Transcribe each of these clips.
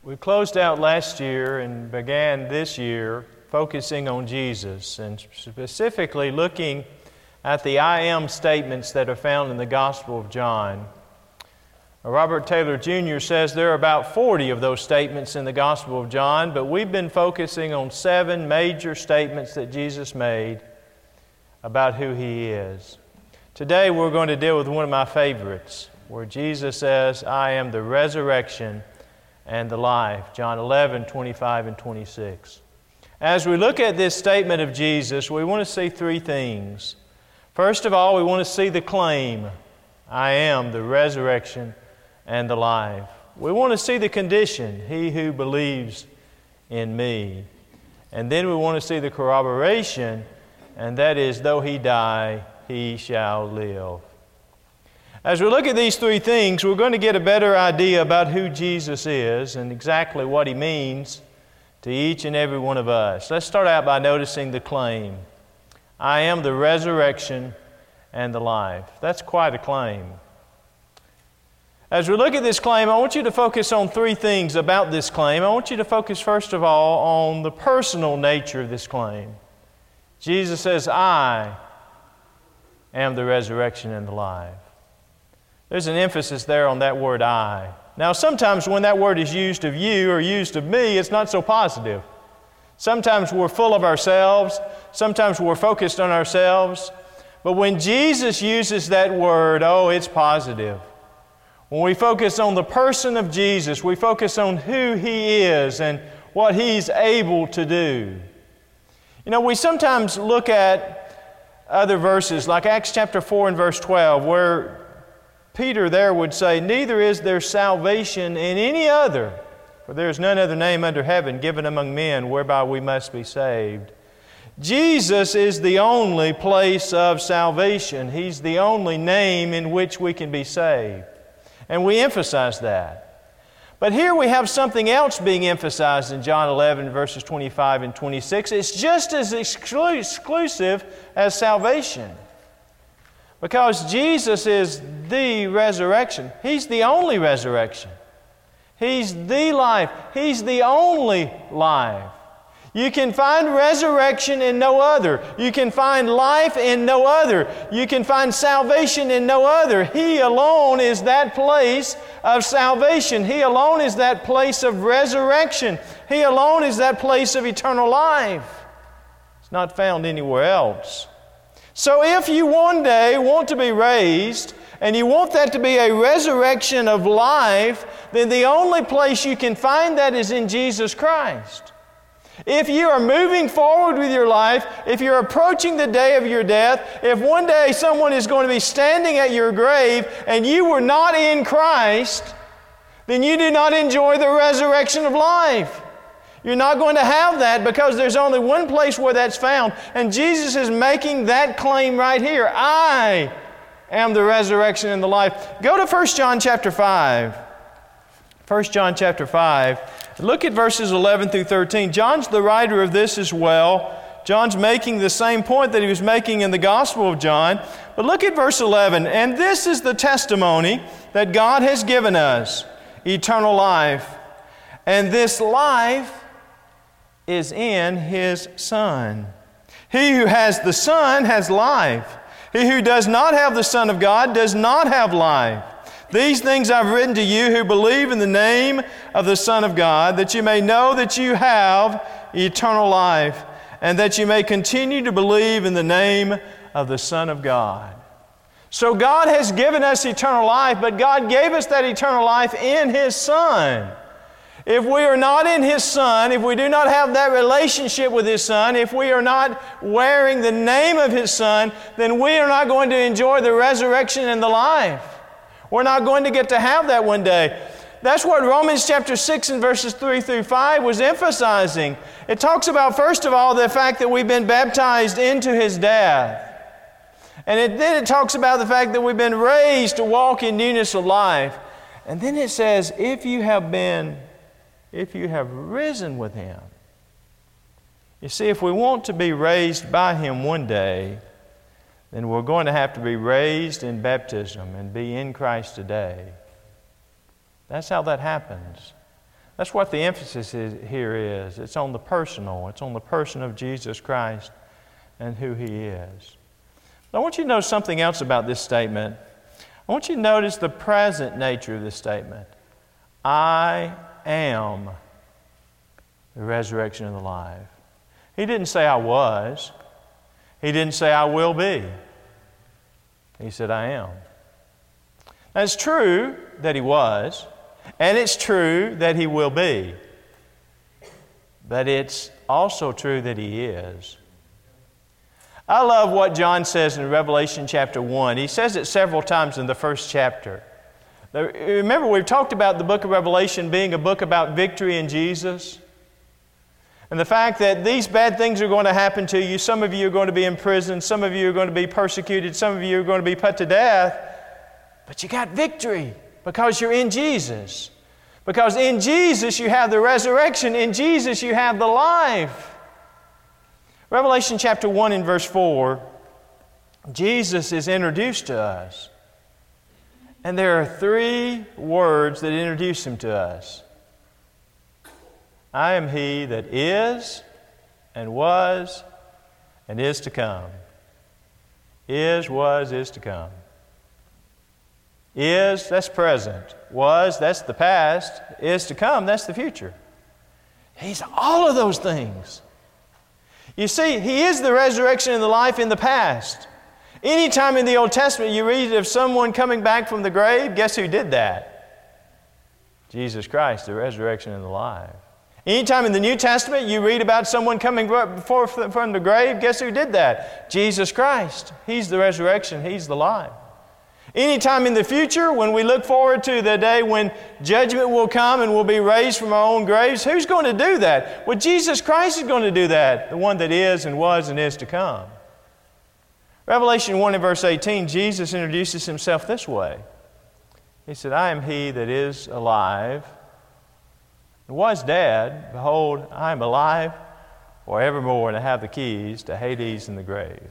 We closed out last year and began this year focusing on Jesus and specifically looking at the I am statements that are found in the Gospel of John. Robert Taylor Jr. says there are about 40 of those statements in the Gospel of John, but we've been focusing on 7 major statements that Jesus made about who He is. Today we're going to deal with one of my favorites, where Jesus says, I am the resurrection and the life. John 11, 25 and 26. As we look at this statement of Jesus, we want to see 3 things. First of all, we want to see the claim, I am the resurrection and the life. We want to see the condition, he who believes in me. And then we want to see the corroboration, and that is, though he die, he shall live. As we look at these 3 things, we're going to get a better idea about who Jesus is and exactly what He means to each and every one of us. Let's start out by noticing the claim. I am the resurrection and the life. That's quite a claim. As we look at this claim, I want you to focus on 3 things about this claim. I want you to focus first of all on the personal nature of this claim. Jesus says, I am the resurrection and the life. There's an emphasis there on that word I. Now, sometimes when that word is used of you or used of me, it's not so positive. Sometimes we're full of ourselves. Sometimes we're focused on ourselves. But when Jesus uses that word, it's positive. When we focus on the person of Jesus, we focus on who He is and what He's able to do. You know, we sometimes look at other verses like Acts chapter 4 and verse 12, where Peter there would say, neither is there salvation in any other, for there is none other name under heaven given among men whereby we must be saved. Jesus is the only place of salvation. He's the only name in which we can be saved. And we emphasize that. But here we have something else being emphasized in John 11 verses 25 and 26. It's just as exclusive as salvation. Because Jesus is the resurrection. He's the only resurrection. He's the life. He's the only life. You can find resurrection in no other. You can find life in no other. You can find salvation in no other. He alone is that place of salvation. He alone is that place of resurrection. He alone is that place of eternal life. It's not found anywhere else. So if you one day want to be raised, and you want that to be a resurrection of life, then the only place you can find that is in Jesus Christ. If you are moving forward with your life, if you're approaching the day of your death, if one day someone is going to be standing at your grave and you were not in Christ, then you do not enjoy the resurrection of life. You're not going to have that because there's only one place where that's found. And Jesus is making that claim right here. I am the resurrection and the life. Go to 1 John chapter 5. 1 John chapter 5. Look at verses 11 through 13. John's the writer of this as well. John's making the same point that he was making in the Gospel of John. But look at verse 11. And this is the testimony that God has given us, eternal life. And this life is in His Son. He who has the Son has life. He who does not have the Son of God does not have life. These things I've written to you who believe in the name of the Son of God, that you may know that you have eternal life, and that you may continue to believe in the name of the Son of God. So God has given us eternal life, but God gave us that eternal life in His Son. If we are not in His Son, if we do not have that relationship with His Son, if we are not wearing the name of His Son, then we are not going to enjoy the resurrection and the life. We're not going to get to have that one day. That's what Romans chapter 6 and verses 3 through 5 was emphasizing. It talks about, first of all, the fact that we've been baptized into His death. And then it talks about the fact that we've been raised to walk in newness of life. And then it says, if you have risen with Him. You see, if we want to be raised by Him one day, then we're going to have to be raised in baptism and be in Christ today. That's how that happens. That's what the emphasis here is. It's on the personal. It's on the person of Jesus Christ and who He is. But I want you to notice something else about this statement. I want you to notice the present nature of this statement. I am the resurrection and the life. He didn't say I was. He didn't say I will be. He said I am. Now it's true that He was, and it's true that He will be. But it's also true that He is. I love what John says in Revelation chapter 1. He says it several times in the first chapter. Remember, we've talked about the book of Revelation being a book about victory in Jesus. And the fact that these bad things are going to happen to you. Some of you are going to be in prison. Some of you are going to be persecuted. Some of you are going to be put to death. But you got victory because you're in Jesus. Because in Jesus you have the resurrection. In Jesus you have the life. Revelation chapter 1 and verse 4, Jesus is introduced to us. And there are 3 words that introduce Him to us. I am He that is, and was, and is to come. Is, was, is to come. Is, that's present. Was, that's the past. Is to come, that's the future. He's all of those things. You see, He is the resurrection and the life in the past. Anytime in the Old Testament you read of someone coming back from the grave, guess who did that? Jesus Christ, the resurrection and the life. Anytime in the New Testament you read about someone coming forth from the grave, guess who did that? Jesus Christ. He's the resurrection. He's the life. Anytime in the future, when we look forward to the day when judgment will come and we'll be raised from our own graves, who's going to do that? Well, Jesus Christ is going to do that, the one that is and was and is to come. Revelation 1 and verse 18, Jesus introduces Himself this way. He said, I am He that is alive, and was dead. Behold, I am alive forevermore, and I have the keys to Hades and the grave.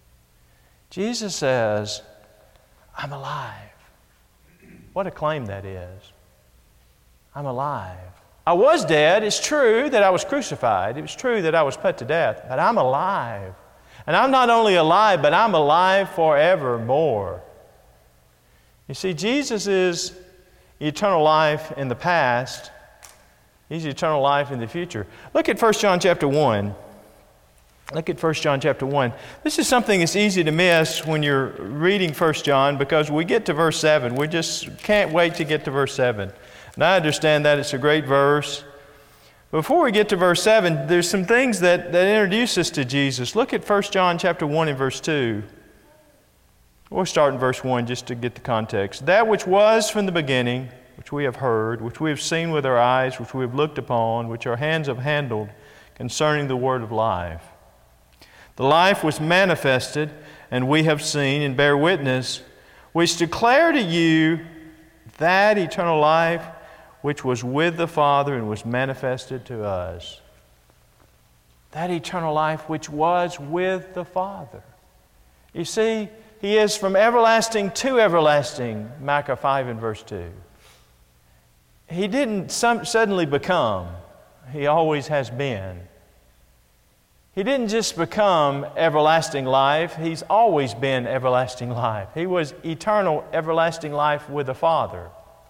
Jesus says, I'm alive. What a claim that is. I'm alive. I was dead. It's true that I was crucified. It was true that I was put to death. But I'm alive. And I'm not only alive, but I'm alive forevermore. You see, Jesus is eternal life in the past. He's eternal life in the future. Look at 1 John chapter 1. Look at 1 John chapter 1. This is something that's easy to miss when you're reading 1 John because we get to verse 7. We just can't wait to get to verse 7. And I understand that it's a great verse. Before we get to verse 7, there's some things that introduce us to Jesus. Look at 1 John chapter 1 and verse 2. We'll start in verse 1 just to get the context. That which was from the beginning, which we have heard, which we have seen with our eyes, which we have looked upon, which our hands have handled concerning the word of life. The life was manifested, and we have seen and bear witness, which declare to you that eternal life which was with the Father and was manifested to us. That eternal life which was with the Father. You see, He is from everlasting to everlasting, Micah 5 and verse 2. He didn't suddenly become. He always has been. He didn't just become everlasting life. He's always been everlasting life. He was eternal, everlasting life with the Father.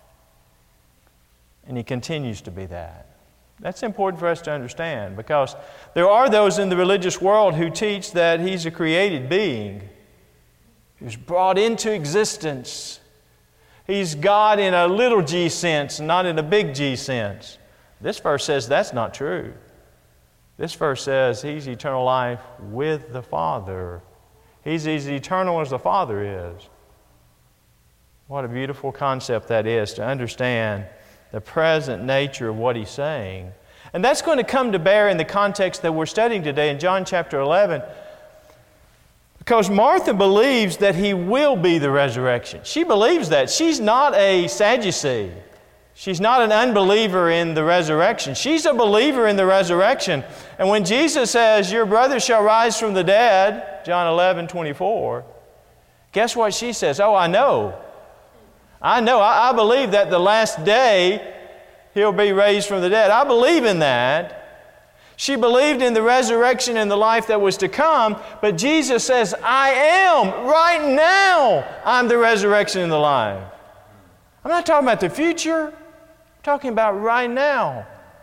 And He continues to be that. That's important for us to understand because there are those in the religious world who teach that He's a created being. He was brought into existence. He's God in a little g sense, not in a big G sense. This verse says that's not true. This verse says He's eternal life with the Father. He's as eternal as the Father is. What a beautiful concept that is to understand the present nature of what He's saying. And that's going to come to bear in the context that we're studying today in John chapter 11. Because Martha believes that He will be the resurrection. She believes that. She's not a Sadducee. She's not an unbeliever in the resurrection. She's a believer in the resurrection. And when Jesus says, your brother shall rise from the dead, John 11:24, guess what she says? Oh, I know. I believe that the last day He'll be raised from the dead. I believe in that. She believed in the resurrection and the life that was to come, but Jesus says, I am. Right now, I'm the resurrection and the life. I'm not talking about the future. I'm talking about right now.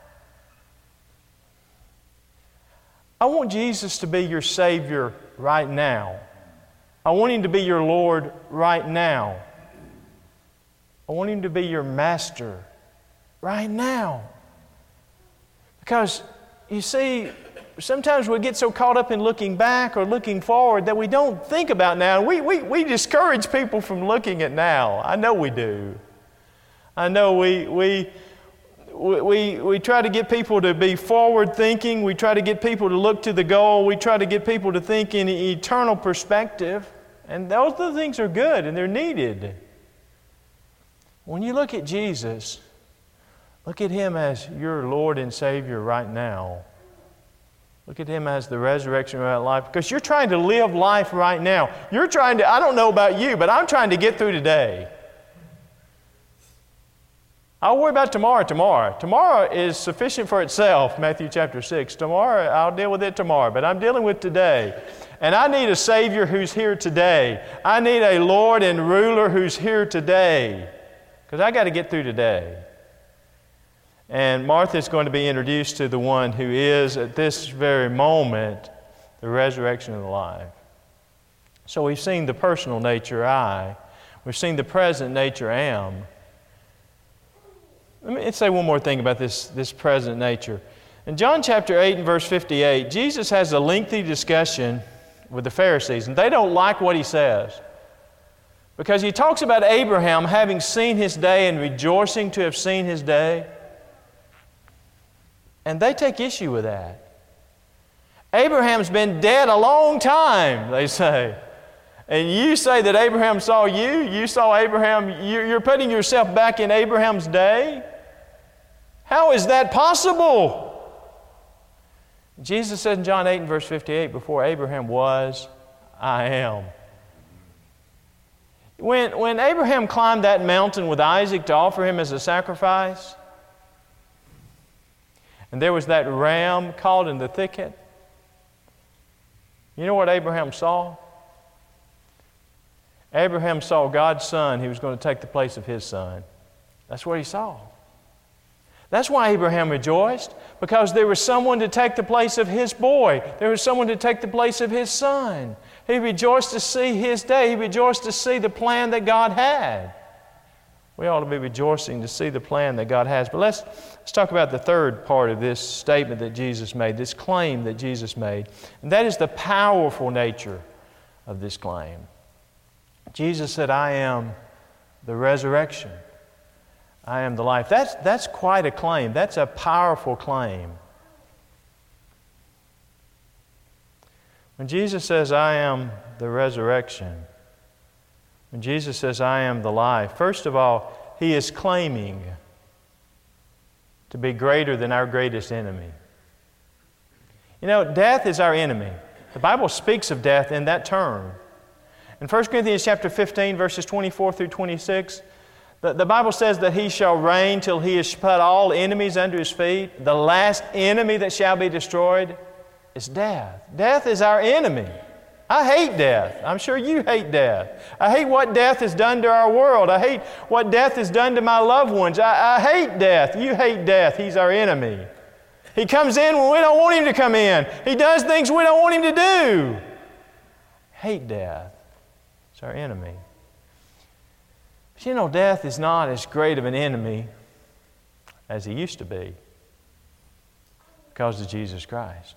I want Jesus to be your Savior right now. I want Him to be your Lord right now. I want Him to be your Master right now. Because, you see, sometimes we get so caught up in looking back or looking forward that we don't think about now. We discourage people from looking at now. I know we do. I know we try to get people to be forward thinking. We try to get people to look to the goal. We try to get people to think in eternal perspective. And those things are good and they're needed. When you look at Jesus, look at Him as your Lord and Savior right now. Look at Him as the resurrection of life, because you're trying to live life right now. You're trying to, I don't know about you, but I'm trying to get through today. I'll worry about tomorrow. Tomorrow is sufficient for itself, Matthew chapter 6. Tomorrow, I'll deal with it tomorrow, but I'm dealing with today. And I need a Savior who's here today. I need a Lord and ruler who's here today, because I got to get through today. And Martha's going to be introduced to the one who is, at this very moment, the resurrection of the life. So we've seen the personal nature, I. We've seen the present nature, am. Let me say one more thing about this present nature. In John chapter 8 and verse 58, Jesus has a lengthy discussion with the Pharisees, and they don't like what He says. Because He talks about Abraham having seen his day and rejoicing to have seen his day. And they take issue with that. Abraham's been dead a long time, they say. And you say that Abraham saw you? You saw Abraham? You're putting yourself back in Abraham's day? How is that possible? Jesus said in John 8 and verse 58, before Abraham was, I am. When Abraham climbed that mountain with Isaac to offer him as a sacrifice, and there was that ram caught in the thicket, you know what Abraham saw? Abraham saw God's Son who was going to take the place of his son. That's what he saw. That's why Abraham rejoiced, because there was someone to take the place of his boy. There was someone to take the place of his son. He rejoiced to see his day. He rejoiced to see the plan that God had. We ought to be rejoicing to see the plan that God has. But let's talk about the third part of this statement that Jesus made, this claim that Jesus made. And that is the powerful nature of this claim. Jesus said, I am the resurrection. I am the life. That's quite a claim. That's a powerful claim. When Jesus says, I am the resurrection, when Jesus says, I am the life, first of all, He is claiming to be greater than our greatest enemy. You know, death is our enemy. The Bible speaks of death in that term. In 1 Corinthians chapter 15, verses 24 through 26, the Bible says that He shall reign till He has put all enemies under His feet. The last enemy that shall be destroyed is death. Death is our enemy. I hate death. I'm sure you hate death. I hate what death has done to our world. I hate what death has done to my loved ones. I hate death. You hate death. He's our enemy. He comes in when we don't want Him to come in. He does things we don't want Him to do. Hate death. It's our enemy. But you know, death is not as great of an enemy as he used to be because of Jesus Christ.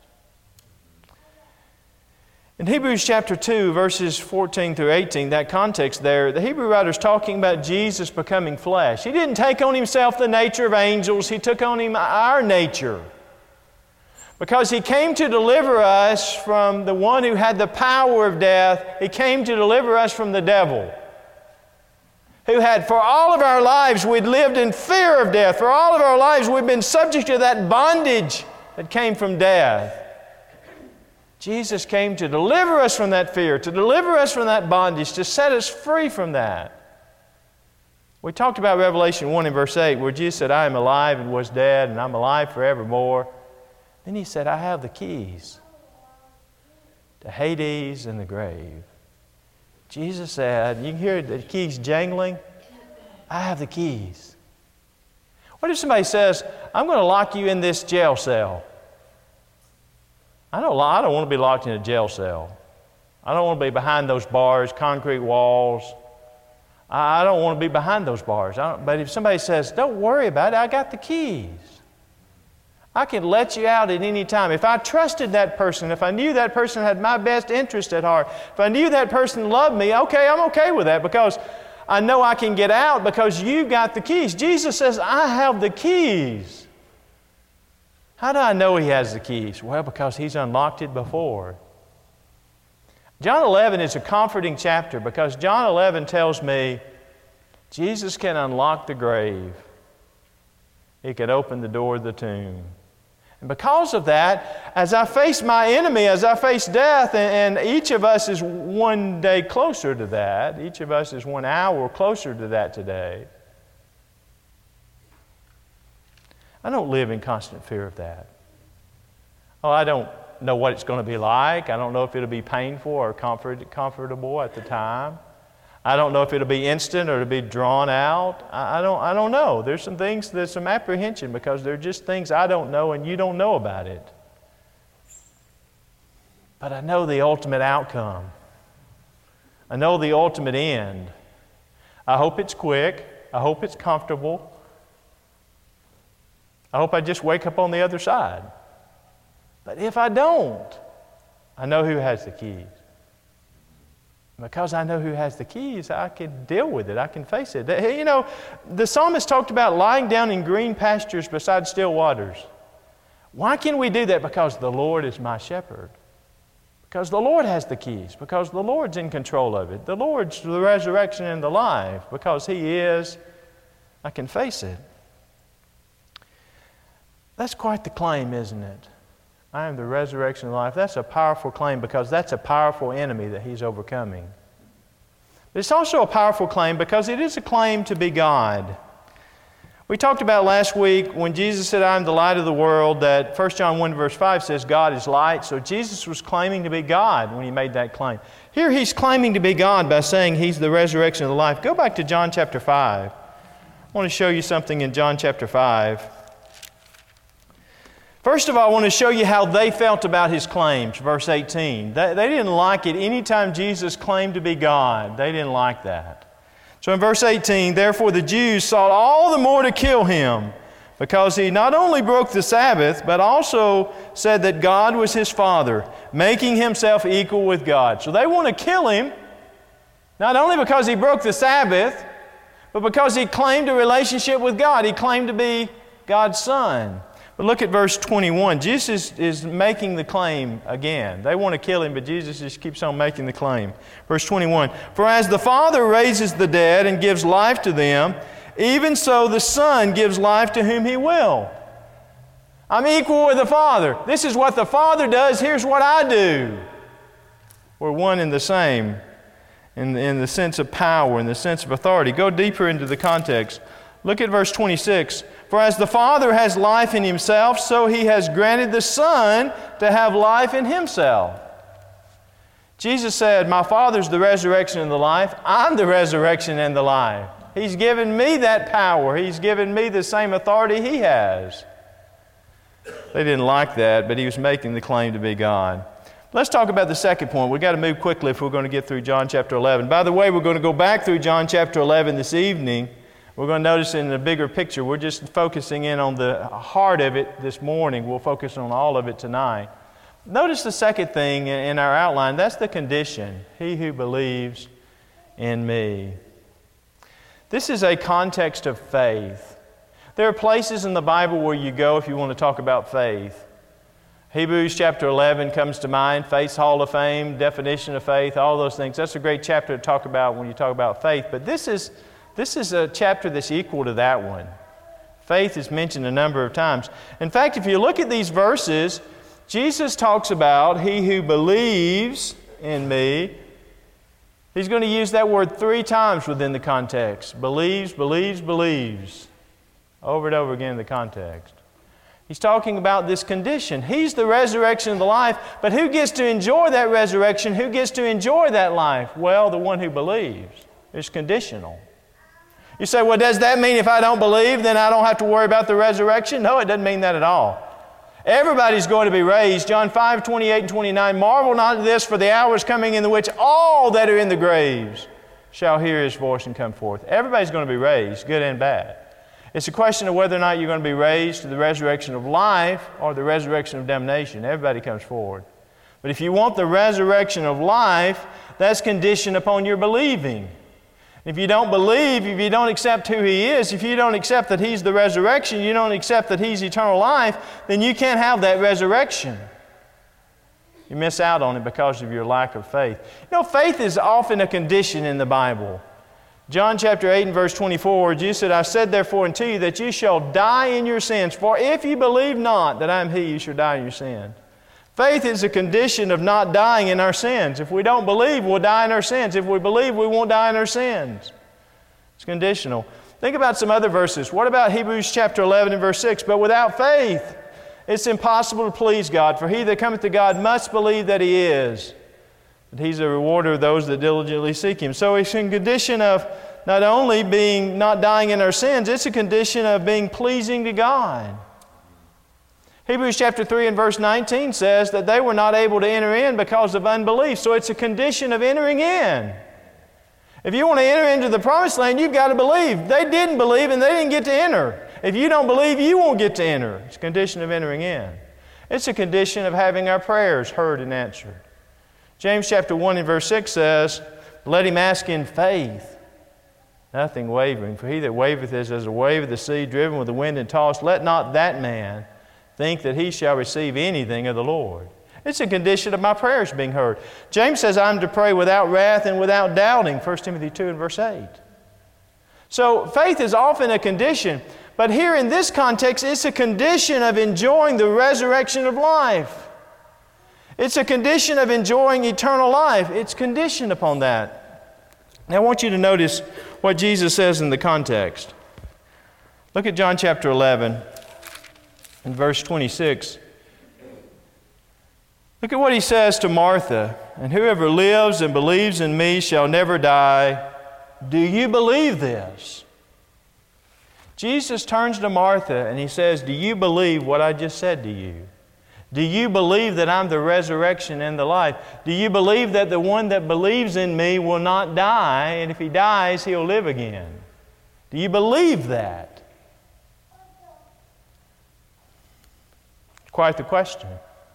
In Hebrews chapter 2, verses 14 through 18, that context there, the Hebrew writer's talking about Jesus becoming flesh. He didn't take on Himself the nature of angels. He took on Him our nature. Because He came to deliver us from the one who had the power of death. He came to deliver us from the devil, who had, for all of our lives, we'd lived in fear of death. For all of our lives, we've been subject to that bondage that came from death. Jesus came to deliver us from that fear, to deliver us from that bondage, to set us free from that. We talked about Revelation 1 and verse 8, where Jesus said, I am alive and was dead, and I'm alive forevermore. Then He said, I have the keys to Hades and the grave. Jesus said, you can hear the keys jangling, I have the keys. What if somebody says, I'm going to lock you in this jail cell? I don't want to be locked in a jail cell. I don't want to be behind those bars, concrete walls. I don't want to be behind those bars. But if somebody says, don't worry about it, I got the keys. I can let you out at any time. If I trusted that person, if I knew that person had my best interest at heart, if I knew that person loved me, okay, I'm okay with that because I know I can get out because you got the keys. Jesus says, I have the keys. How do I know He has the keys? Well, because He's unlocked it before. John 11 is a comforting chapter because John 11 tells me Jesus can unlock the grave. He can open the door of the tomb. And because of that, as I face my enemy, as I face death, and each of us is one day closer to that, each of us is 1 hour closer to that today, I don't live in constant fear of that. Oh, I don't know what it's going to be like. I don't know if it'll be painful or comfortable at the time. I don't know if it'll be instant or it'll be drawn out. I don't know. There's some things, there's some apprehension because they're just things I don't know and you don't know about it. But I know the ultimate outcome. I know the ultimate end. I hope it's quick. I hope it's comfortable. I hope I just wake up on the other side. But if I don't, I know who has the keys. Because I know who has the keys, I can deal with it. I can face it. You know, the psalmist talked about lying down in green pastures beside still waters. Why can we do that? Because the Lord is my shepherd. Because the Lord has the keys. Because the Lord's in control of it. The Lord's the resurrection and the life. Because He is, I can face it. That's quite the claim, isn't it? I am the resurrection and life. That's a powerful claim because that's a powerful enemy that He's overcoming. But it's also a powerful claim because it is a claim to be God. We talked about last week when Jesus said, I am the light of the world, that 1 John 1 verse 5 says God is light. So Jesus was claiming to be God when He made that claim. Here He's claiming to be God by saying He's the resurrection and the life. Go back to John chapter 5. I want to show you something in John chapter 5. First of all, I want to show you how they felt about His claims, verse 18. They didn't like it anytime Jesus claimed to be God. They didn't like that. So in verse 18, therefore the Jews sought all the more to kill Him, because He not only broke the Sabbath, but also said that God was His Father, making Himself equal with God. So they want to kill Him, not only because He broke the Sabbath, but because He claimed a relationship with God. He claimed to be God's Son. But look at verse 21. Jesus is making the claim again. They want to kill Him, but Jesus just keeps on making the claim. Verse 21, for as the Father raises the dead and gives life to them, even so the Son gives life to whom He will. I'm equal with the Father. This is what the Father does. Here's what I do. We're one and the same in the sense of power, in the sense of authority. Go deeper into the context. Look at verse 26. For as the Father has life in Himself, so He has granted the Son to have life in Himself. Jesus said, my Father's the resurrection and the life. I'm the resurrection and the life. He's given me that power. He's given me the same authority He has. They didn't like that, but He was making the claim to be God. Let's talk about the second point. We've got to move quickly if we're going to get through John chapter 11. By the way, we're going to go back through John chapter 11 this evening. We're going to notice in the bigger picture, we're just focusing in on the heart of it this morning. We'll focus on all of it tonight. Notice the second thing in our outline, that's the condition. He who believes in me. This is a context of faith. There are places in the Bible where you go if you want to talk about faith. Hebrews chapter 11 comes to mind, Faith's Hall of Fame, definition of faith, all those things. That's a great chapter to talk about when you talk about faith. But this is a chapter that's equal to that one. Faith is mentioned a number of times. In fact, if you look at these verses, Jesus talks about he who believes in me, He's going to use that word 3 times within the context. Believes, believes, believes. Over and over again in the context. He's talking about this condition. He's the resurrection of the life, but who gets to enjoy that resurrection? Who gets to enjoy that life? Well, the one who believes. It's conditional. You say, well, does that mean if I don't believe, then I don't have to worry about the resurrection? No, it doesn't mean that at all. Everybody's going to be raised. John 5, 28 and 29, marvel not at this, for the hour is coming in the which all that are in the graves shall hear His voice and come forth. Everybody's going to be raised, good and bad. It's a question of whether or not you're going to be raised to the resurrection of life or the resurrection of damnation. Everybody comes forward. But if you want the resurrection of life, that's conditioned upon your believing. If you don't believe, if you don't accept who He is, if you don't accept that He's the resurrection, you don't accept that He's eternal life, then you can't have that resurrection. You miss out on it because of your lack of faith. You know, faith is often a condition in the Bible. John chapter 8 and verse 24, Jesus said, I said therefore unto you that you shall die in your sins, for if you believe not that I am He, you shall die in your sins. Faith is a condition of not dying in our sins. If we don't believe, we'll die in our sins. If we believe, we won't die in our sins. It's conditional. Think about some other verses. What about Hebrews chapter 11 and verse 6? But without faith, it's impossible to please God. For he that cometh to God must believe that He is, that He's a rewarder of those that diligently seek Him. So it's a condition of not only not dying in our sins, it's a condition of being pleasing to God. Hebrews chapter 3 and verse 19 says that they were not able to enter in because of unbelief. So it's a condition of entering in. If you want to enter into the promised land, you've got to believe. They didn't believe and they didn't get to enter. If you don't believe, you won't get to enter. It's a condition of entering in. It's a condition of having our prayers heard and answered. James chapter 1 and verse 6 says, let him ask in faith, nothing wavering. For he that wavereth is as a wave of the sea, driven with the wind and tossed. Let not that man think that he shall receive anything of the Lord. It's a condition of my prayers being heard. James says I'm to pray without wrath and without doubting, 1 Timothy 2 and verse 8. So faith is often a condition, but here in this context, it's a condition of enjoying the resurrection of life. It's a condition of enjoying eternal life. It's conditioned upon that. Now I want you to notice what Jesus says in the context. Look at John chapter 11. In verse 26, look at what He says to Martha. And whoever lives and believes in Me shall never die. Do you believe this? Jesus turns to Martha and He says, do you believe what I just said to you? Do you believe that I'm the resurrection and the life? Do you believe that the one that believes in Me will not die, and if he dies, he'll live again? Do you believe that? Quite the question.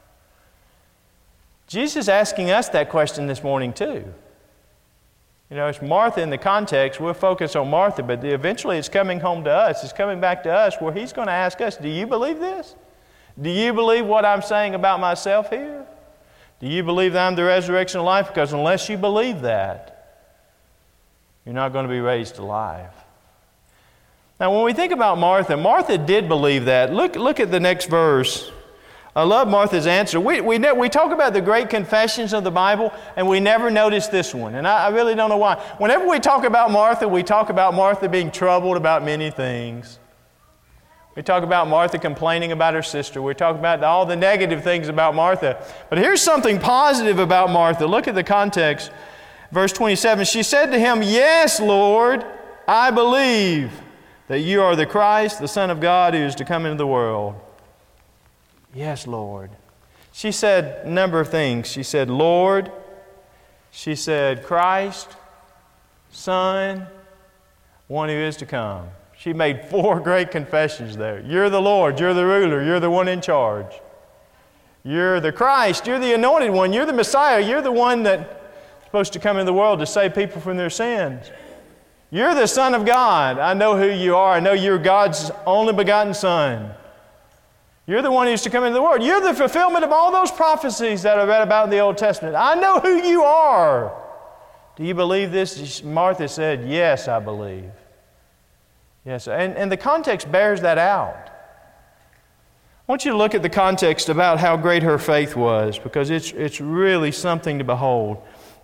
Jesus is asking us that question this morning too. You know, it's Martha in the context. We'll focus on Martha, but eventually it's coming home to us. It's coming back to us where He's going to ask us, do you believe this? Do you believe what I'm saying about myself here? Do you believe that I'm the resurrection of life? Because unless you believe that, you're not going to be raised to life. Now, when we think about Martha, Martha did believe that. Look at the next verse. I love Martha's answer. We talk about the great confessions of the Bible, and we never notice this one. And I really don't know why. Whenever we talk about Martha being troubled about many things. We talk about Martha complaining about her sister. We talk about all the negative things about Martha. But here's something positive about Martha. Look at the context. Verse 27, she said to Him, yes, Lord, I believe that You are the Christ, the Son of God, who is to come into the world. Yes, Lord. She said a number of things. She said, Lord. She said, Christ, Son, one who is to come. She made 4 great confessions there. You're the Lord. You're the ruler. You're the one in charge. You're the Christ. You're the anointed one. You're the Messiah. You're the one that's supposed to come into the world to save people from their sins. You're the Son of God. I know who you are. I know you're God's only begotten Son. You're the one who's to come into the world. You're the fulfillment of all those prophecies that are read about in the Old Testament. I know who you are. Do you believe this? Martha said, yes, I believe. Yes, and the context bears that out. I want you to look at the context about how great her faith was, because it's really something to behold.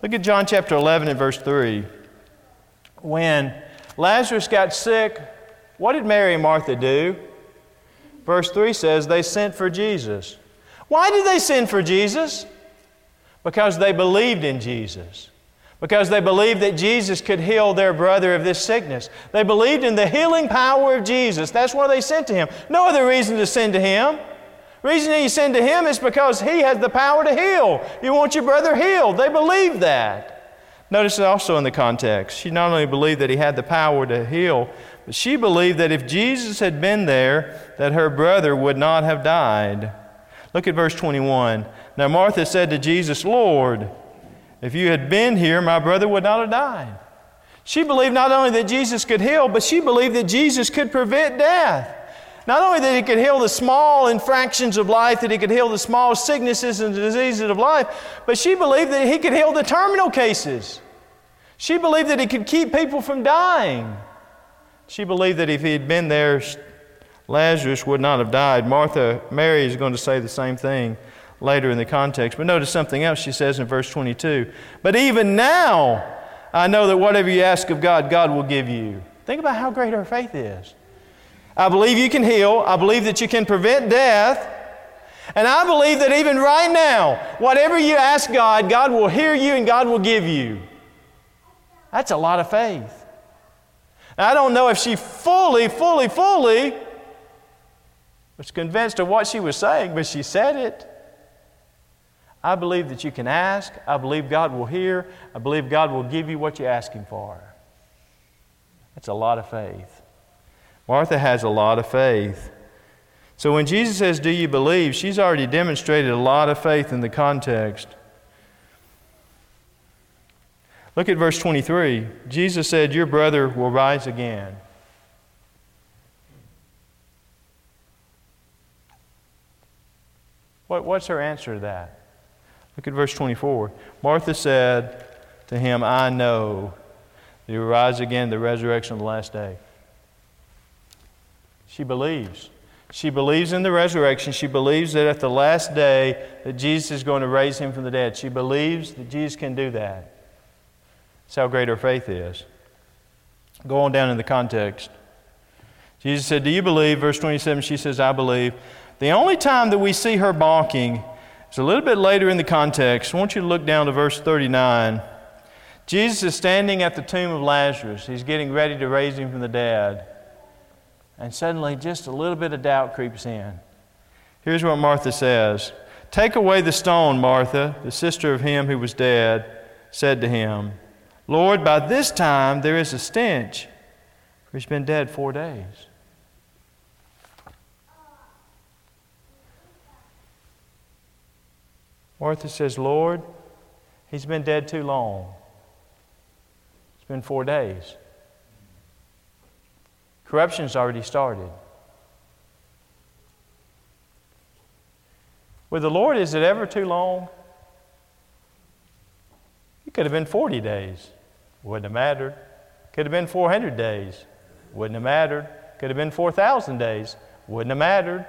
Look at John chapter 11 and verse 3. When Lazarus got sick, what did Mary and Martha do? Verse 3 says they sent for Jesus. Why did they send for Jesus? Because they believed in Jesus. Because they believed that Jesus could heal their brother of this sickness. They believed in the healing power of Jesus. That's why they sent to Him. No other reason to send to Him. The reason you send to Him is because He has the power to heal. You want your brother healed. They believed that. Notice also in the context, she not only believed that He had the power to heal, but she believed that if Jesus had been there, that her brother would not have died. Look at verse 21. Now Martha said to Jesus, Lord, if you had been here, my brother would not have died. She believed not only that Jesus could heal, but she believed that Jesus could prevent death. Not only that He could heal the small infractions of life, that He could heal the small sicknesses and diseases of life, but she believed that He could heal the terminal cases. She believed that He could keep people from dying. She believed that if He had been there, Lazarus would not have died. Mary is going to say the same thing later in the context. But notice something else she says in verse 22. But even now, I know that whatever you ask of God, God will give you. Think about how great her faith is. I believe you can heal. I believe that you can prevent death. And I believe that even right now, whatever you ask God, God will hear you and God will give you. That's a lot of faith. Now, I don't know if she fully was convinced of what she was saying, but she said it. I believe that you can ask. I believe God will hear. I believe God will give you what you're asking for. That's a lot of faith. Martha has a lot of faith. So when Jesus says, do you believe? She's already demonstrated a lot of faith in the context. Look at verse 23. Jesus said, your brother will rise again. What's her answer to that? Look at verse 24. Martha said to Him, I know that He will rise again, the resurrection of the last day. She believes. She believes in the resurrection. She believes that at the last day that Jesus is going to raise Him from the dead. She believes that Jesus can do that. That's how great her faith is. Go on down in the context. Jesus said, do you believe? Verse 27, she says, I believe. The only time that we see her balking is a little bit later in the context. I want you to look down to verse 39. Jesus is standing at the tomb of Lazarus. He's getting ready to raise him from the dead. And suddenly just a little bit of doubt creeps in. Here's what Martha says. Take away the stone, Martha, the sister of him who was dead, said to Him, Lord, by this time there is a stench, for he's been dead 4 days. Martha says, Lord, he's been dead too long. It's been 4 days. Corruption's already started. With the Lord, is it ever too long? It could have been 40 days. Wouldn't have mattered. Could have been 400 days. Wouldn't have mattered. Could have been 4,000 days. Wouldn't have mattered.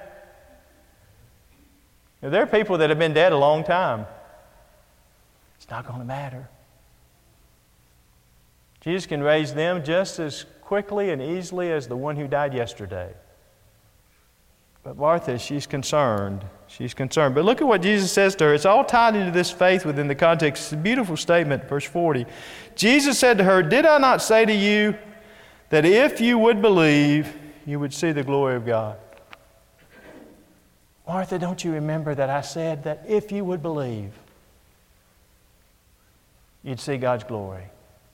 Now, there are people that have been dead a long time. It's not going to matter. Jesus can raise them just as quickly and easily as the one who died yesterday. But Martha, she's concerned. She's concerned. But look at what Jesus says to her. It's all tied into this faith within the context. It's a beautiful statement, verse 40. Jesus said to her, did I not say to you that if you would believe, you would see the glory of God? Martha, don't you remember that I said that if you would believe, you'd see God's glory?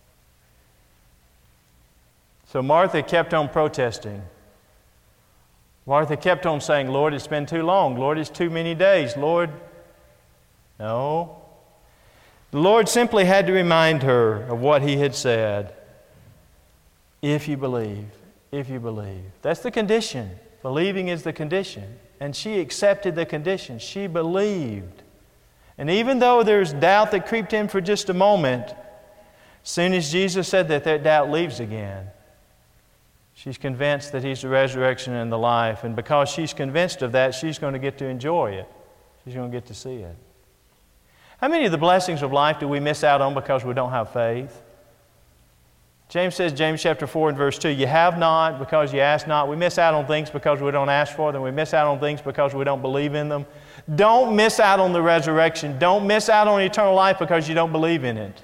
So Martha kept on protesting. Martha kept on saying, Lord, it's been too long. Lord, it's too many days. Lord, no. The Lord simply had to remind her of what He had said. If you believe, if you believe. That's the condition. Believing is the condition. And she accepted the condition. She believed. And even though there's doubt that creeped in for just a moment, as soon as Jesus said that, that doubt leaves again. She's convinced that He's the resurrection and the life. And because she's convinced of that, she's going to get to enjoy it. She's going to get to see it. How many of the blessings of life do we miss out on because we don't have faith? James says, James chapter 4 and verse 2, you have not because you ask not. We miss out on things because we don't ask for them. We miss out on things because we don't believe in them. Don't miss out on the resurrection. Don't miss out on eternal life because you don't believe in it.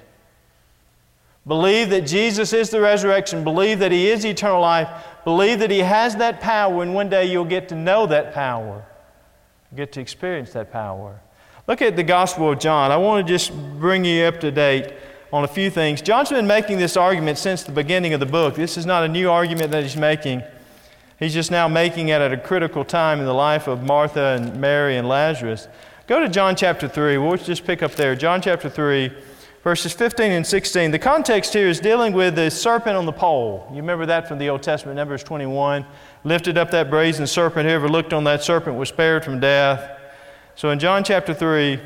Believe that Jesus is the resurrection. Believe that He is eternal life. Believe that He has that power, and one day you'll get to know that power. You'll get to experience that power. Look at the Gospel of John. I want to just bring you up to date on a few things. John's been making this argument since the beginning of the book. This is not a new argument that he's making. He's just now making it at a critical time in the life of Martha and Mary and Lazarus. Go to John chapter 3. We'll just pick up there. John chapter 3, verses 15 and 16. The context here is dealing with the serpent on the pole. You remember that from the Old Testament, Numbers 21. Lifted up that brazen serpent. Whoever looked on that serpent was spared from death. So in John chapter 3,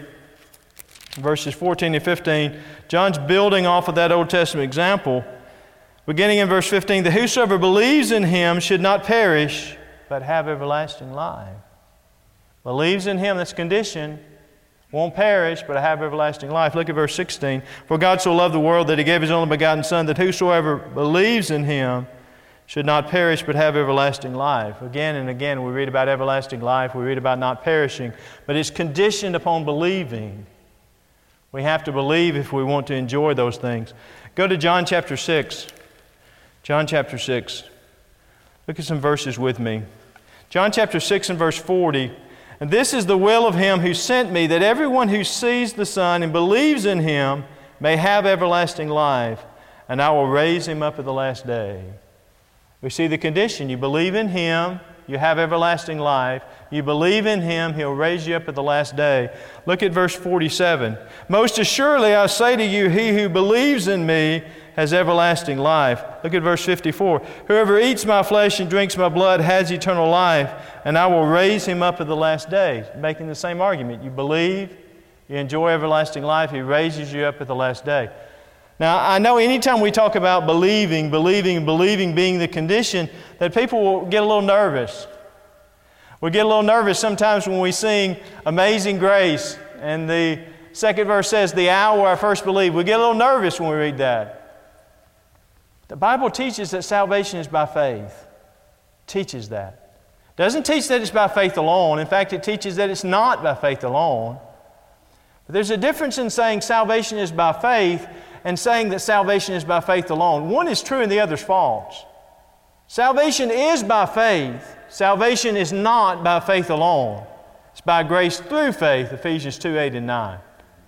verses 14 and 15, John's building off of that Old Testament example. Beginning in verse 15, that whosoever believes in Him should not perish, but have everlasting life. Believes in Him, that's condition, won't perish, but have everlasting life. Look at verse 16. For God so loved the world that He gave His only begotten Son, that whosoever believes in Him should not perish, but have everlasting life. Again and again we read about everlasting life, we read about not perishing, but it's conditioned upon believing. We have to believe if we want to enjoy those things. Go to John chapter 6. John chapter 6. Look at some verses with me. John chapter 6 and verse 40. And this is the will of Him who sent me, that everyone who sees the Son and believes in Him may have everlasting life, and I will raise him up at the last day. We see the condition. You believe in Him, you have everlasting life. You believe in Him, He'll raise you up at the last day. Look at verse 47. Most assuredly I say to you, he who believes in me has everlasting life. Look at verse 54. Whoever eats my flesh and drinks my blood has eternal life, and I will raise him up at the last day. Making the same argument. You believe, you enjoy everlasting life, He raises you up at the last day. Now, I know anytime we talk about believing being the condition, that people will get a little nervous. We get a little nervous sometimes when we sing Amazing Grace, and the second verse says, the hour I first believed. We get a little nervous when we read that. The Bible teaches that salvation is by faith. Teaches that. Doesn't teach that it's by faith alone. In fact, it teaches that it's not by faith alone. But there's a difference in saying salvation is by faith and saying that salvation is by faith alone. One is true and the other is false. Salvation is by faith. Salvation is not by faith alone. It's by grace through faith, Ephesians 2, 8 and 9.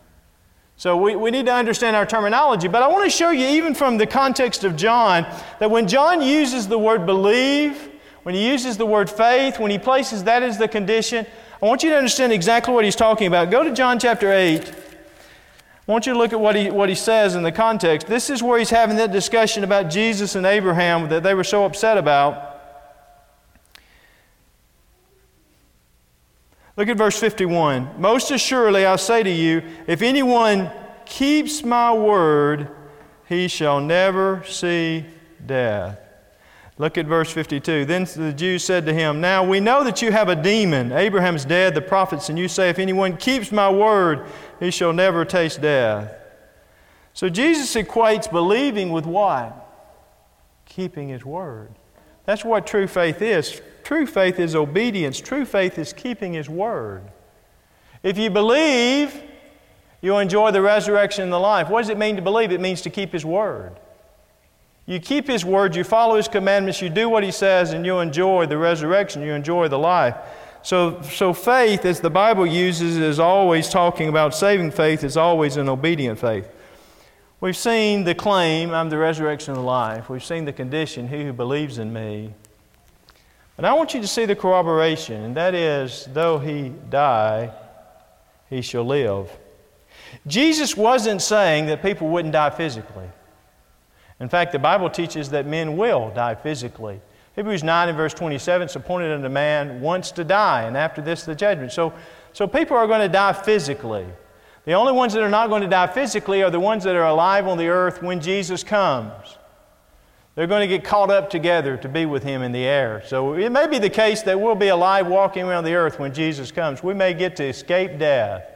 So we need to understand our terminology, but I want to show you even from the context of John that when John uses the word believe, when he uses the word faith, when he places that as the condition, I want you to understand exactly what he's talking about. Go to John chapter 8. I want you to look at what he says in the context. This is where he's having that discussion about Jesus and Abraham that they were so upset about. Look at verse 51. Most assuredly I say to you, if anyone keeps my word, he shall never see death. Look at verse 52. Then the Jews said to him, now we know that you have a demon. Abraham's dead, the prophets, and you say, if anyone keeps my word, he shall never taste death. So Jesus equates believing with what? Keeping His word. That's what true faith is. True faith is obedience. True faith is keeping His word. If you believe, you'll enjoy the resurrection and the life. What does it mean to believe? It means to keep His word. You keep His word, you follow His commandments, you do what He says, and you'll enjoy the resurrection, you enjoy the life. So faith, as the Bible uses, is always talking about saving faith, is always an obedient faith. We've seen the claim, I'm the resurrection and the life. We've seen the condition, he who believes in me. But I want you to see the corroboration, and that is, though he die, he shall live. Jesus wasn't saying that people wouldn't die physically. In fact, the Bible teaches that men will die physically. Hebrews 9 and verse 27, it's appointed unto man once to die, and after this the judgment. So people are going to die physically. The only ones that are not going to die physically are the ones that are alive on the earth when Jesus comes. They're going to get caught up together to be with Him in the air. So it may be the case that we'll be alive walking around the earth when Jesus comes. We may get to escape death.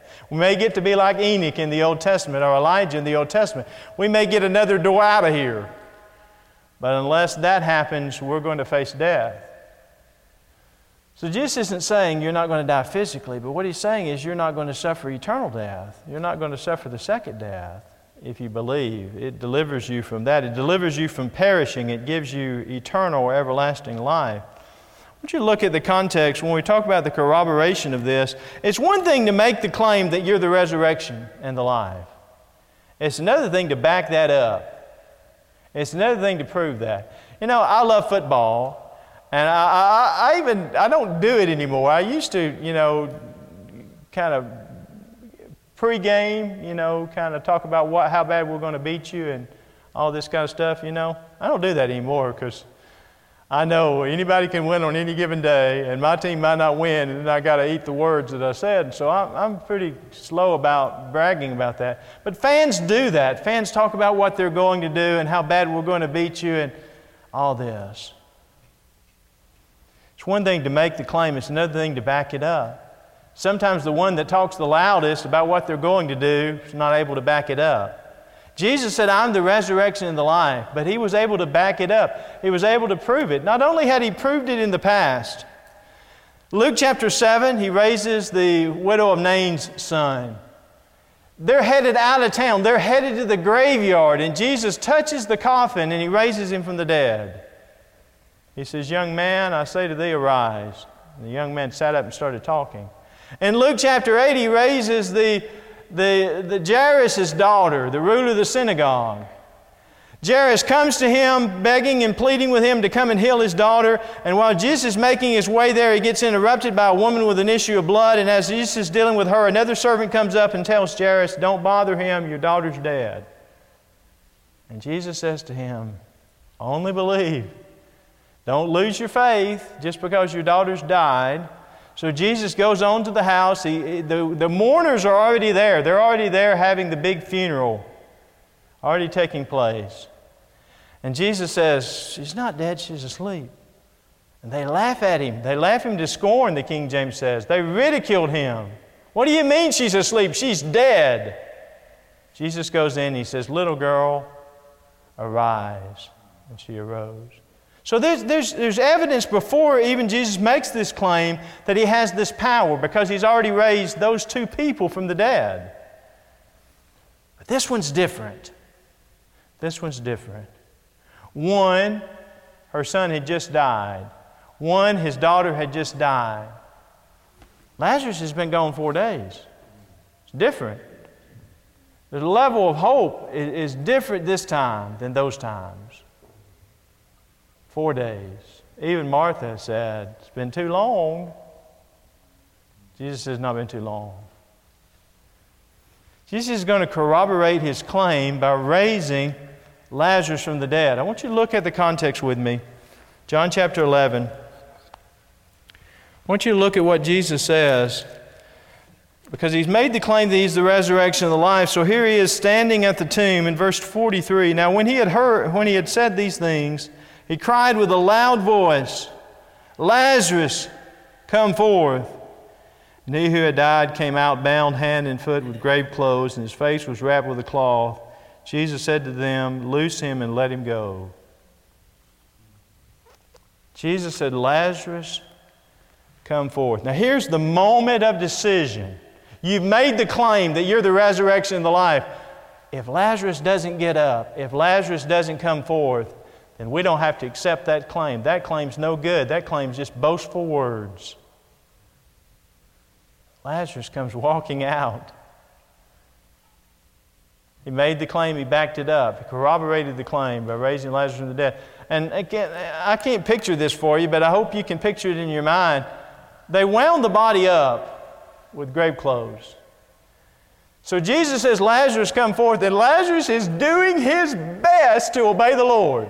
We may get to be like Enoch in the Old Testament or Elijah in the Old Testament. We may get another door out of here. But unless that happens, we're going to face death. So Jesus isn't saying you're not going to die physically, but what He's saying is you're not going to suffer eternal death. You're not going to suffer the second death if you believe. It delivers you from that. It delivers you from perishing. It gives you eternal or everlasting life. I want you to look at the context when we talk about the corroboration of this. It's one thing to make the claim that you're the resurrection and the life. It's another thing to back that up. It's another thing to prove that. You know, I love football, and I don't do it anymore. I used to, kind of pre-game, kind of talk about how bad we're going to beat you and all this kind of stuff, I don't do that anymore because I know anybody can win on any given day, and my team might not win, and then I got to eat the words that I said. So I'm pretty slow about bragging about that. But fans do that. Fans talk about what they're going to do and how bad we're going to beat you and all this. It's one thing to make the claim. It's another thing to back it up. Sometimes the one that talks the loudest about what they're going to do is not able to back it up. Jesus said, I'm the resurrection and the life, but He was able to back it up. He was able to prove it. Not only had He proved it in the past, Luke chapter 7, He raises the widow of Nain's son. They're headed out of town. They're headed to the graveyard, and Jesus touches the coffin and He raises him from the dead. He says, young man, I say to thee, arise. And the young man sat up and started talking. In Luke chapter 8, He raises the Jairus' daughter, the ruler of the synagogue. Jairus comes to Him, begging and pleading with Him to come and heal his daughter. And while Jesus is making his way there, he gets interrupted by a woman with an issue of blood. And as Jesus is dealing with her, another servant comes up and tells Jairus, don't bother him, your daughter's dead. And Jesus says to him, only believe. Don't lose your faith just because your daughter's died. So Jesus goes on to the house. The mourners are already there. They're already there having the big funeral already taking place. And Jesus says, she's not dead, she's asleep. And they laugh at Him. They laugh Him to scorn, the King James says. They ridiculed Him. What do you mean she's asleep? She's dead. Jesus goes in and He says, little girl, arise. And she arose. So there's evidence before even Jesus makes this claim that He has this power because He's already raised those two people from the dead. But this one's different. This one's different. One, her son had just died. One, his daughter had just died. Lazarus has been gone 4 days. It's different. The level of hope is different this time than those times. 4 days. Even Martha said, it's been too long. Jesus says, it's not been too long. Jesus is going to corroborate His claim by raising Lazarus from the dead. I want you to look at the context with me. John chapter 11. I want you to look at what Jesus says, because He's made the claim that He's the resurrection and the life. So here He is standing at the tomb in verse 43. Now when He had said these things, He cried with a loud voice, Lazarus, come forth. And he who had died came out bound hand and foot with grave clothes, and his face was wrapped with a cloth. Jesus said to them, loose him and let him go. Jesus said, Lazarus, come forth. Now here's the moment of decision. You've made the claim that you're the resurrection and the life. If Lazarus doesn't get up, if Lazarus doesn't come forth, then we don't have to accept that claim. That claim's no good. That claim's just boastful words. Lazarus comes walking out. He made the claim, He backed it up. He corroborated the claim by raising Lazarus from the dead. And again, I can't picture this for you, but I hope you can picture it in your mind. They wound the body up with grave clothes. So Jesus says, Lazarus, come forth, and Lazarus is doing his best to obey the Lord.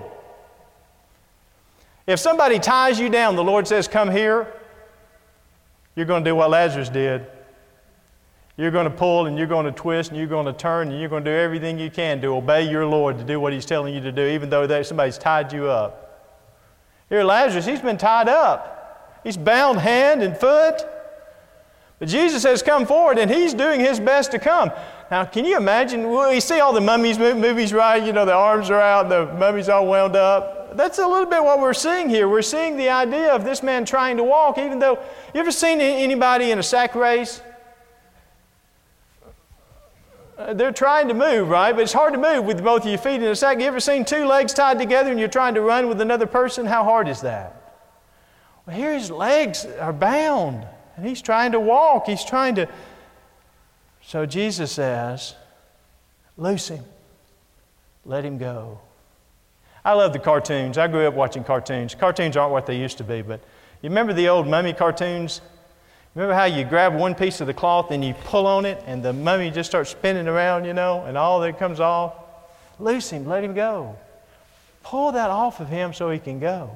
If somebody ties you down, the Lord says, come here, you're going to do what Lazarus did. You're going to pull and you're going to twist and you're going to turn and you're going to do everything you can to obey your Lord, to do what He's telling you to do, even though somebody's tied you up. Here Lazarus, he's been tied up. He's bound hand and foot. But Jesus has come forward, and He's doing His best to come. Now, can you imagine? Well, you see all the mummies movies, right? You know, the arms are out, the mummy's all wound up. That's a little bit what we're seeing here. We're seeing the idea of this man trying to walk, even though, you ever seen anybody in a sack race? They're trying to move, right? But it's hard to move with both of your feet in a sack. You ever seen two legs tied together and you're trying to run with another person? How hard is that? Well, here his legs are bound, and he's trying to walk. He's trying to... So Jesus says, loose him. Let him go. I love the cartoons. I grew up watching cartoons. Cartoons aren't what they used to be, but you remember the old mummy cartoons? Remember how you grab one piece of the cloth and you pull on it and the mummy just starts spinning around, you know, and all that comes off? Loose him, let him go. Pull that off of him so he can go.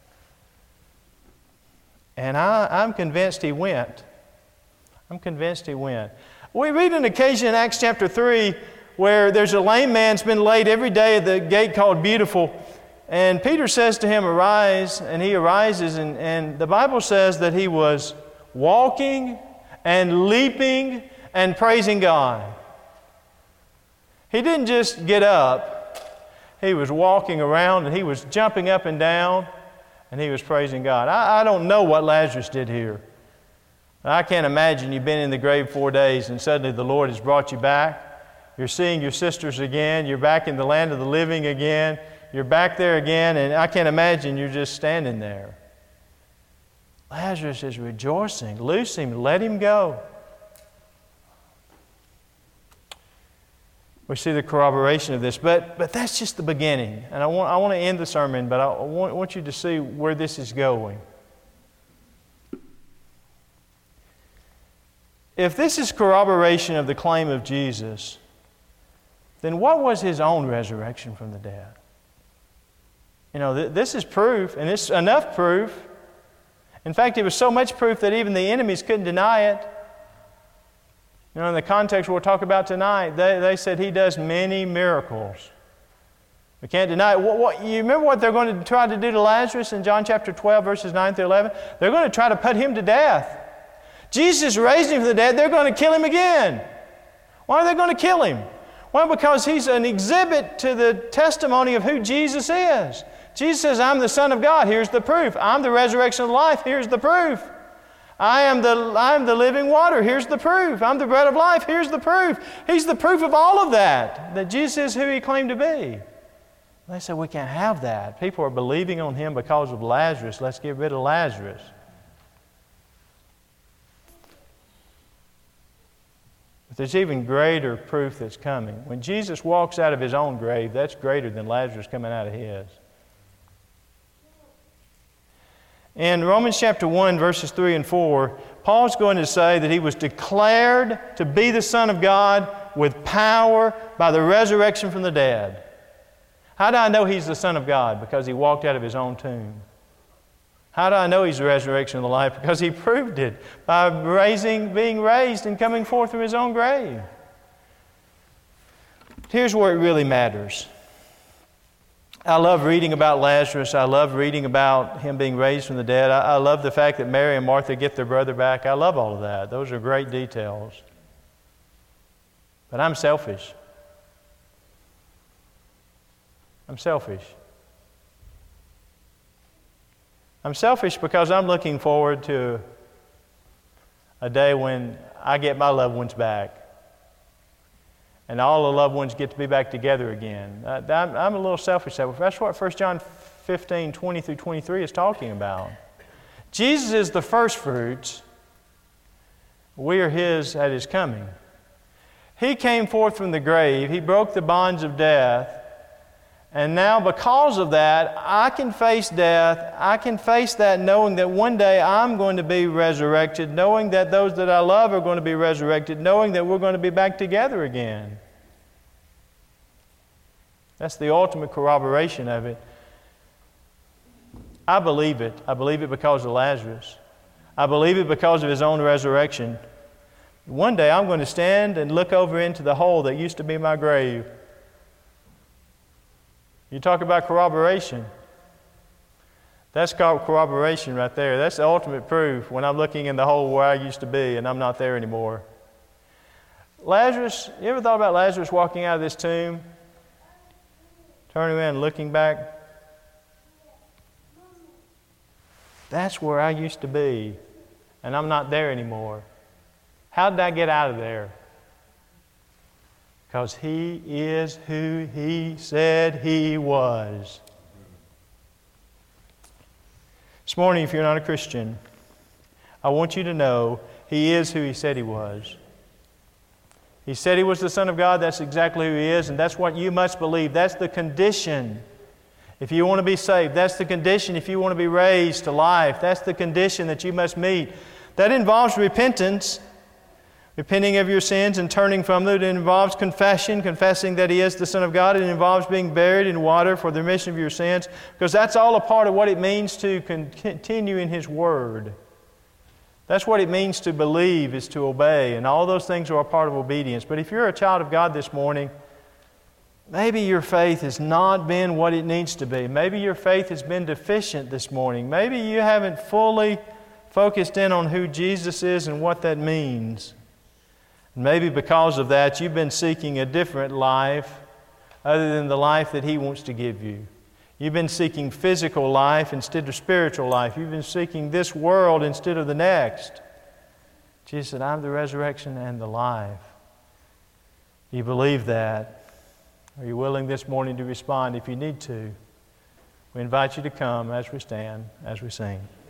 And I'm convinced he went. I'm convinced he went. We read an occasion in Acts chapter 3 where there's a lame man's been laid every day at the gate called Beautiful. And Peter says to him, arise, and he arises. And the Bible says that he was walking and leaping and praising God. He didn't just get up. He was walking around and he was jumping up and down and he was praising God. I don't know what Lazarus did here. I can't imagine you've been in the grave 4 days and suddenly the Lord has brought you back. You're seeing your sisters again. You're back in the land of the living again. You're back there again, and I can't imagine you're just standing there. Lazarus is rejoicing. Loose him. Let him go. We see the corroboration of this, but that's just the beginning. And I want to end the sermon, but I want you to see where this is going. If this is corroboration of the claim of Jesus, then what was His own resurrection from the dead? You know, this is proof, and it's enough proof. In fact, it was so much proof that even the enemies couldn't deny it. You know, in the context we'll talk about tonight, they said He does many miracles. We can't deny it. You remember what they're going to try to do to Lazarus in John chapter 12, verses 9 through 11? They're going to try to put him to death. Jesus raised him from the dead. They're going to kill him again. Why are they going to kill him? Well, because he's an exhibit to the testimony of who Jesus is. Jesus says, I'm the Son of God. Here's the proof. I'm the resurrection of life. Here's the proof. I am the living water. Here's the proof. I'm the bread of life. Here's the proof. He's the proof of all of that Jesus is who He claimed to be. They said, we can't have that. People are believing on Him because of Lazarus. Let's get rid of Lazarus. But there's even greater proof that's coming. When Jesus walks out of His own grave, that's greater than Lazarus coming out of his. In Romans chapter 1, verses 3 and 4, Paul's going to say that He was declared to be the Son of God with power by the resurrection from the dead. How do I know He's the Son of God? Because He walked out of His own tomb. How do I know He's the resurrection of the life? Because He proved it by being raised and coming forth from His own grave. Here's where it really matters. I love reading about Lazarus. I love reading about him being raised from the dead. I love the fact that Mary and Martha get their brother back. I love all of that. Those are great details. But I'm selfish. I'm selfish. I'm selfish because I'm looking forward to a day when I get my loved ones back. And all the loved ones get to be back together again. I'm a little selfish. That's what 1 John 15, 20 through 23 is talking about. Jesus is the first fruits. We are His at His coming. He came forth from the grave. He broke the bonds of death. And now because of that, I can face death. I can face that knowing that one day I'm going to be resurrected, knowing that those that I love are going to be resurrected, knowing that we're going to be back together again. That's the ultimate corroboration of it. I believe it. I believe it because of Lazarus. I believe it because of His own resurrection. One day I'm going to stand and look over into the hole that used to be my grave. You talk about corroboration. That's called corroboration right there. That's the ultimate proof when I'm looking in the hole where I used to be and I'm not there anymore. Lazarus, you ever thought about Lazarus walking out of this tomb, turning around and looking back? That's where I used to be, and I'm not there anymore. How did I get out of there? Because He is who He said He was. This morning, if you're not a Christian, I want you to know He is who He said He was. He said He was the Son of God. That's exactly who He is, and that's what you must believe. That's the condition if you want to be saved. That's the condition if you want to be raised to life. That's the condition that you must meet. That involves repentance, repenting of your sins and turning from them. It involves confession, confessing that He is the Son of God. It involves being buried in water for the remission of your sins, because that's all a part of what it means to continue in His Word. That's what it means to believe, is to obey, and all those things are a part of obedience. But if you're a child of God this morning, maybe your faith has not been what it needs to be. Maybe your faith has been deficient this morning. Maybe you haven't fully focused in on who Jesus is and what that means. Maybe because of that, you've been seeking a different life other than the life that He wants to give you. You've been seeking physical life instead of spiritual life. You've been seeking this world instead of the next. Jesus said, I'm the resurrection and the life. Do you believe that? Are you willing this morning to respond if you need to? We invite you to come as we stand, as we sing.